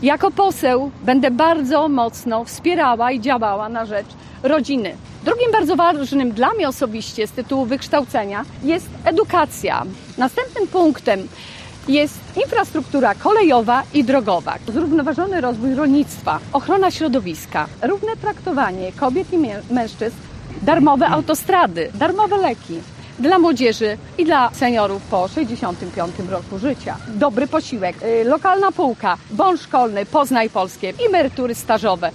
Jako poseł będę bardzo mocno wspierała i działała na rzecz rodziny. Drugim bardzo ważnym dla mnie osobiście z tytułu wykształcenia jest edukacja. Następnym punktem jest infrastruktura kolejowa i drogowa, zrównoważony rozwój rolnictwa, ochrona środowiska, równe traktowanie kobiet i mężczyzn, darmowe autostrady, darmowe leki dla młodzieży i dla seniorów po 65 roku życia. Dobry posiłek, lokalna półka, bon szkolny, Poznaj Polskie, emerytury stażowe.